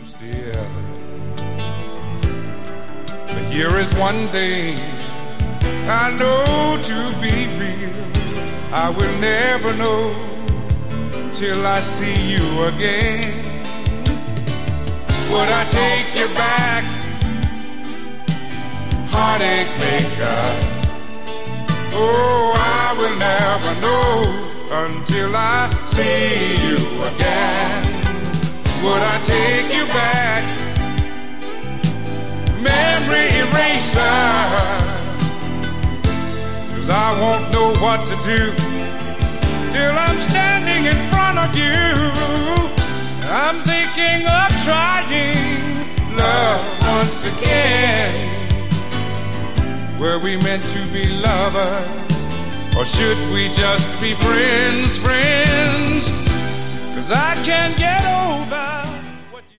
Still, but here is one thing I know to be real. I will never know till I see you again. Would I take you back, heartache maker? Oh, I will never know until I see you again. Would I take you back, memory eraser? 'Cause I won't know what to do till I'm standing in front of you. I'm thinking of trying love once again. Were we meant to be lovers, or should we just be friends, friends? 'Cause I can't get over